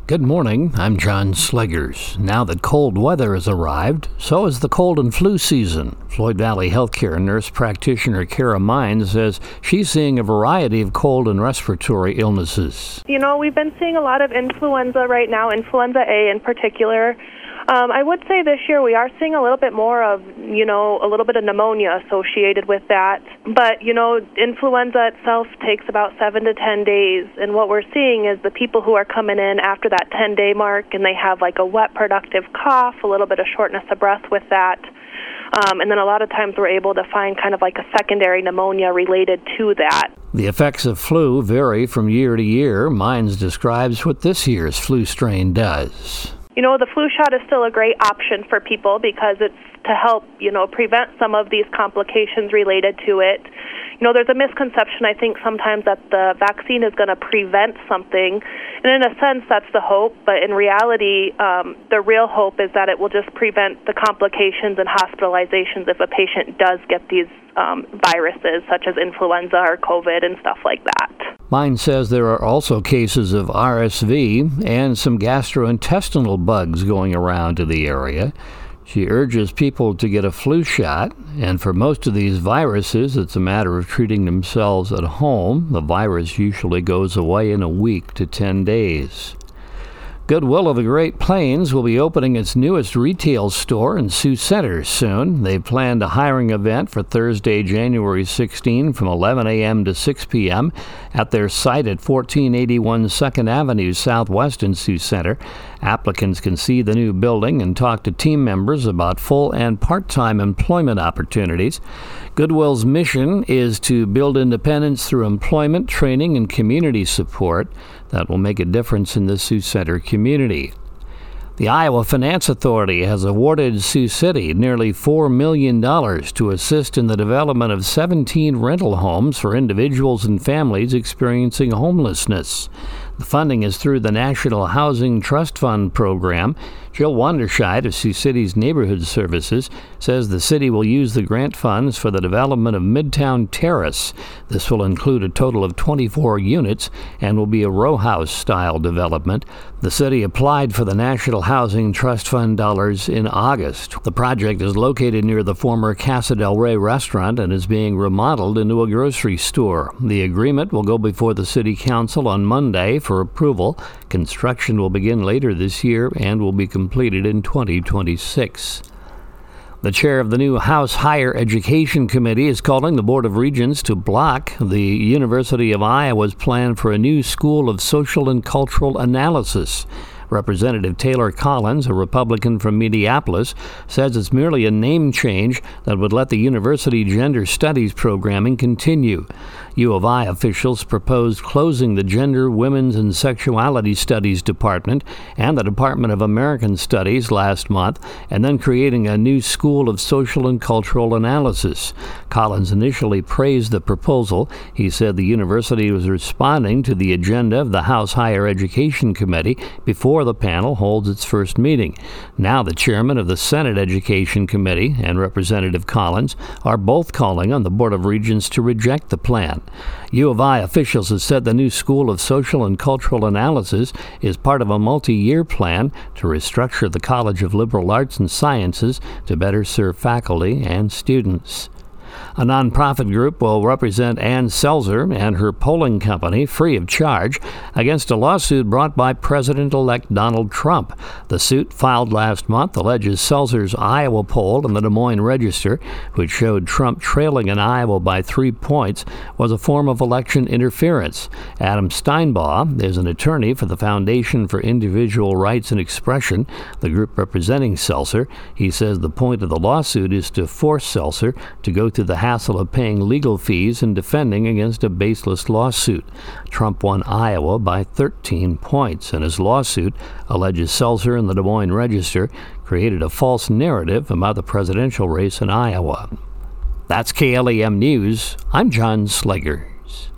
Good morning, I'm John Sleggers. Now that cold weather has arrived, so has the cold and flu season. Floyd Valley Healthcare nurse practitioner Kara Mines says she's seeing a variety of cold and respiratory illnesses. We've been seeing a lot of influenza right now, influenza A in particular. I would say this year we are seeing a little bit more of, a little bit of pneumonia associated with that. But, influenza itself takes about 7 to 10 days. And what we're seeing is the people who are coming in after that 10-day mark and they have like a wet, productive cough, a little bit of shortness of breath with that. And then a lot of times we're able to find kind of like a secondary pneumonia related to that. The effects of flu vary from year to year. Mines describes what this year's flu strain does. The flu shot is still a great option for people because it's to help, prevent some of these complications related to it. There's a misconception, I think, sometimes that the vaccine is going to prevent something. And in a sense, that's the hope. But in reality, the real hope is that it will just prevent the complications and hospitalizations if a patient does get these viruses, such as influenza or COVID and stuff like that. Mines says there are also cases of RSV and some gastrointestinal bugs going around to the area. She urges people to get a flu shot, and for most of these viruses, it's a matter of treating themselves at home. The virus usually goes away in a week to 10 days. Goodwill of the Great Plains will be opening its newest retail store in Sioux Center soon. They've planned a hiring event for Thursday, January 16 from 11 a.m. to 6 p.m. at their site at 1481 2nd Avenue Southwest in Sioux Center. Applicants can see the new building and talk to team members about full and part-time employment opportunities. Goodwill's mission is to build independence through employment, training, and community support that will make a difference in the Sioux Center community. The Iowa Finance Authority has awarded Sioux City nearly $4 million to assist in the development of 17 rental homes for individuals and families experiencing homelessness. The funding is through the National Housing Trust Fund program. Jill Wanderscheid of Sioux City's Neighborhood Services says the city will use the grant funds for the development of Midtown Terrace. This will include a total of 24 units and will be a row house-style development. The city applied for the National Housing Trust Fund dollars in August. The project is located near the former Casa del Rey restaurant and is being remodeled into a grocery store. The agreement will go before the City Council on Monday for approval. Construction will begin later this year and will be completed in 2026. The chair of the new House Higher Education Committee is calling the Board of Regents to block the University of Iowa's plan for a new School of Social and Cultural Analysis. Representative Taylor Collins, a Republican from Minneapolis, says it's merely a name change that would let the university gender studies programming continue. U of I officials proposed closing the Gender, Women's, and Sexuality Studies Department and the Department of American Studies last month, and then creating a new School of Social and Cultural Analysis. Collins initially praised the proposal. He said the university was responding to the agenda of the House Higher Education Committee before the panel holds its first meeting. Now the chairman of the Senate Education Committee and Representative Collins are both calling on the Board of Regents to reject the plan. U of I officials have said the new School of Social and Cultural Analysis is part of a multi-year plan to restructure the College of Liberal Arts and Sciences to better serve faculty and students. A nonprofit group will represent Ann Selzer and her polling company free of charge against a lawsuit brought by President-elect Donald Trump. The suit, filed last month, alleges Selzer's Iowa poll in the Des Moines Register, which showed Trump trailing in Iowa by 3 points, was a form of election interference. Adam Steinbaugh is an attorney for the Foundation for Individual Rights and Expression, the group representing Selzer. He says the point of the lawsuit is to force Selzer to go through the hassle of paying legal fees and defending against a baseless lawsuit. Trump won Iowa by 13 points, and his lawsuit alleges Selzer and the Des Moines Register created a false narrative about the presidential race in Iowa. That's KLEM News. I'm John Sleggers.